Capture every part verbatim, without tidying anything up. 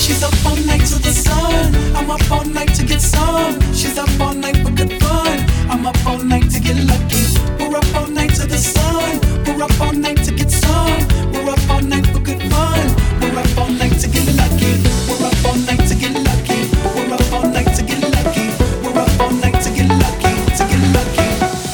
She's up all night to the sun. I'm up all night to get some. She's up all night for good fun. I'm up all night to get lucky. We're up all night to the sun. We're up all night to get some. We're up all night for good fun. We're up all night to get lucky. We're up all night to get lucky. We're up all night to get lucky. We're up all night to get lucky. To get lucky.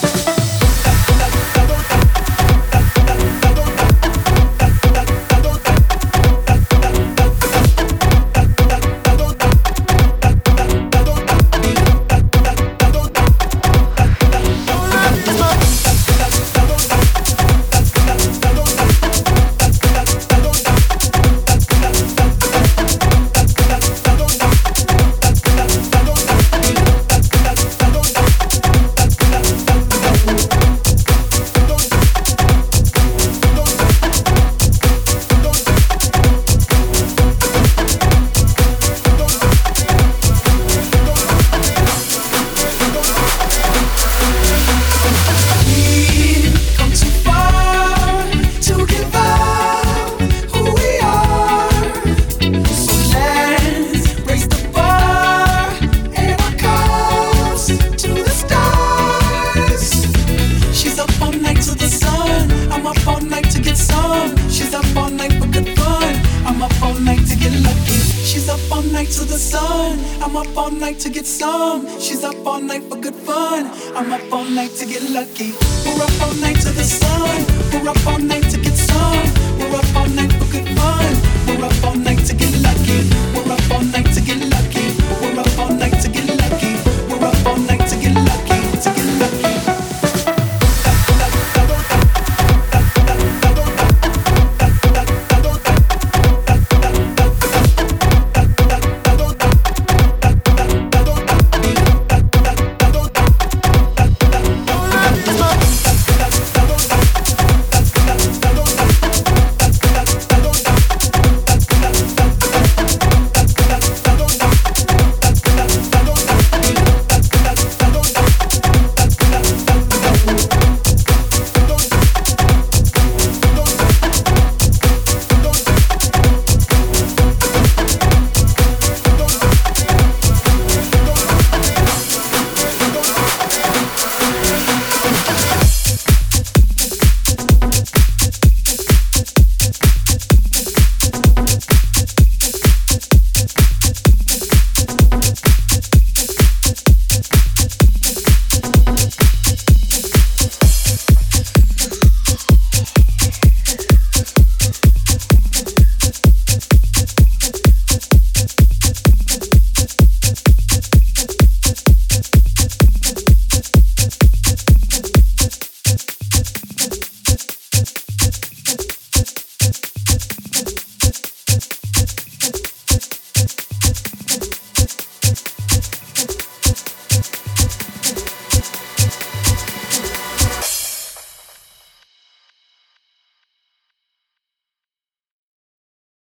To the sun, I'm up all night to get some. She's up all night for good fun. I'm up all night to get lucky. We're up all night to the sun. We're up all night to get some. We're up all night for good fun.